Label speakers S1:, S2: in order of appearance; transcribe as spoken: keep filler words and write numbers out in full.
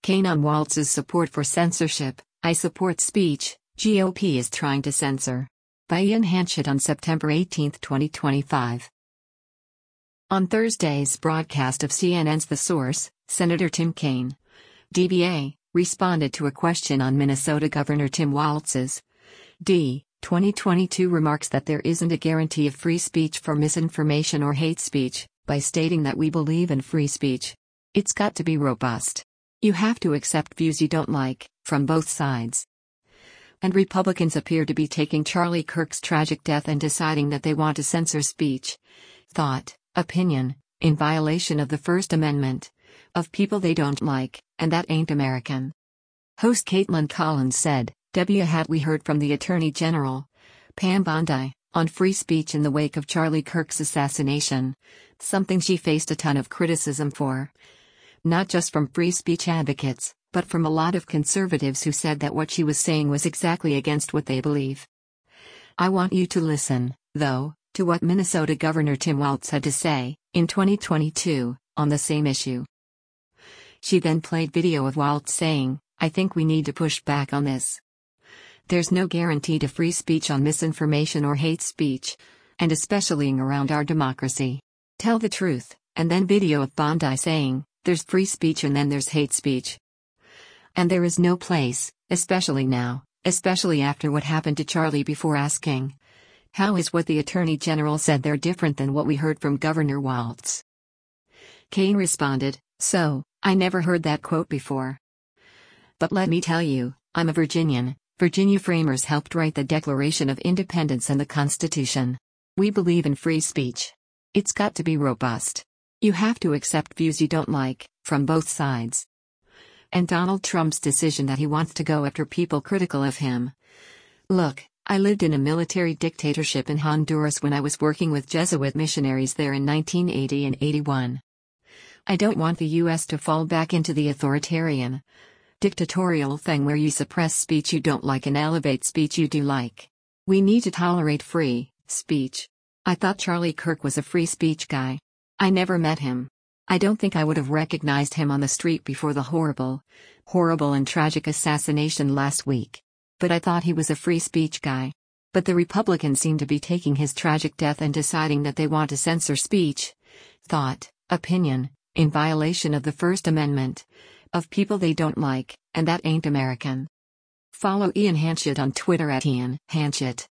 S1: Cain on Waltz's support for censorship. I support speech, G O P is trying to censor. By Ian Hanchett on September eighteenth, twenty twenty-five. On Thursday's broadcast of C N N's The Source, Senator Tim Kaine, D B A, responded to a question on Minnesota Governor Tim Waltz's D. twenty twenty-two remarks that there isn't a guarantee of free speech for misinformation or hate speech, by stating that we believe in free speech. It's got to be robust. You have to accept views you don't like, from both sides. And Republicans appear to be taking Charlie Kirk's tragic death and deciding that they want to censor speech, thought, opinion, in violation of the First Amendment, of people they don't like, and that ain't American. Host Caitlin Collins said, W had we heard from the Attorney General, Pam Bondi, on free speech in the wake of Charlie Kirk's assassination, something she faced a ton of criticism for. Not just from free speech advocates, but from a lot of conservatives who said that what she was saying was exactly against what they believe. I want you to listen, though, to what Minnesota Governor Tim Waltz had to say, in twenty twenty-two, on the same issue. She then played video of Waltz saying, I think we need to push back on this. There's no guarantee to free speech on misinformation or hate speech, and especially around our democracy. Tell the truth, and then video of Bondi saying, there's free speech and then there's hate speech. And there is no place, especially now, especially after what happened to Charlie, before asking, how is what the Attorney General said there different than what we heard from Governor Waltz? Kaine responded, so, I never heard that quote before. But let me tell you, I'm a Virginian. Virginia framers helped write the Declaration of Independence and the Constitution. We believe in free speech. It's got to be robust. You have to accept views you don't like, from both sides. And Donald Trump's decision that he wants to go after people critical of him. Look, I lived in a military dictatorship in Honduras when I was working with Jesuit missionaries there in nineteen eighty and eighty-one. I don't want the U S to fall back into the authoritarian, dictatorial thing where you suppress speech you don't like and elevate speech you do like. We need to tolerate free speech. I thought Charlie Kirk was a free speech guy. I never met him. I don't think I would have recognized him on the street before the horrible, horrible and tragic assassination last week. But I thought he was a free speech guy. But the Republicans seem to be taking his tragic death and deciding that they want to censor speech, thought, opinion, in violation of the First Amendment, of people they don't like, and that ain't American. Follow Ian Hanchett on Twitter at Ian Hanchett.